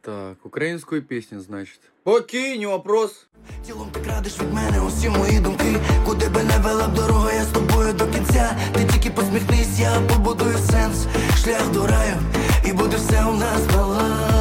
Так, українською пісню, значить. Покинь вопрос. Тілом ти крадеш від мене усі мої думки. Куди би не вела б дорога, я з тобою до кінця. Ти тільки посміхнись, я побудую сенс. Шлях до раю, і буде все у нас баланс.